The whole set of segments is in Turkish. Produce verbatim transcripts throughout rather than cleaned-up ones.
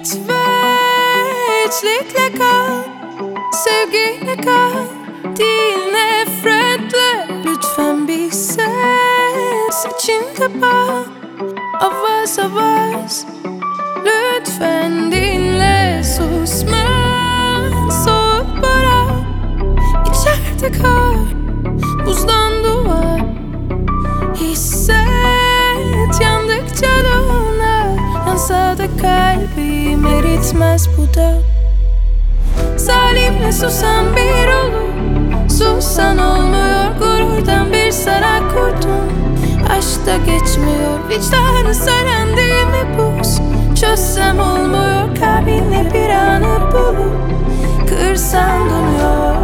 Lütfen içlikle kal, sevgiyle kal, değil nefretle. Lütfen bir ses içinde bak, avaz avaz. Lütfen dinle, susma, soğuk bırak. İçeride kal, buzdan duvar. Hisset yandıkça donar, yansa da kalbim eritmez bu da. Zalimle susan bir olur, susan olmuyor. Gururdan bir saray kurdum, aşkta geçmiyor. Vicdanı saran değil mi buz? Çözsem olmuyor, kalbinle bir anı bulup kırsan dönüyor.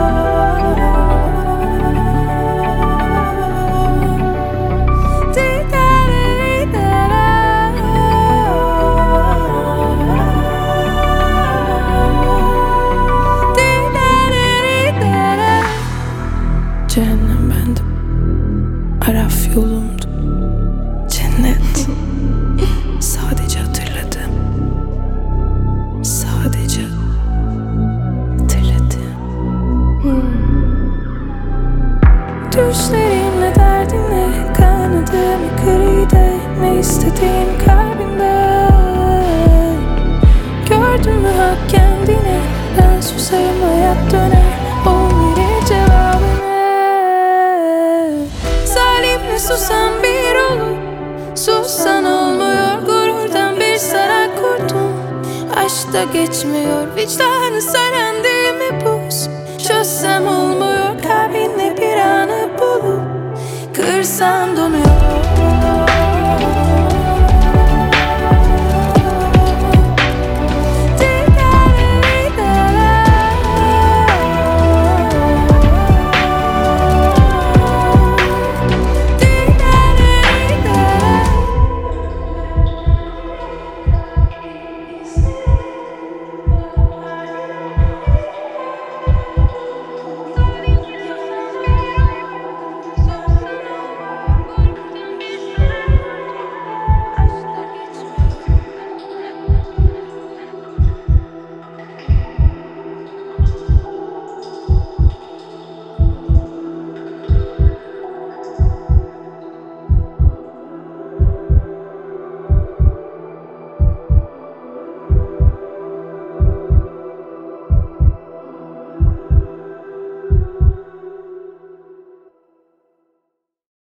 Cehennem bendim, Araf yolumdu. Cennet sadece hatırladım, sadece hatırladım. Düşlerimle derdinle, kanadımı kırıydı. Ne istediğim kalbinde. Gördün mü hak kendine, ben susayım hayat döner. O verir cevabını. Zalimle susan bir olur, susan olmuyor. Gururdan bir saray kurdum, aşkta geçmiyor. Vicdanı saran değil mi buz? Çözsem olmuyor, kalbinle bir anı bulup kırsan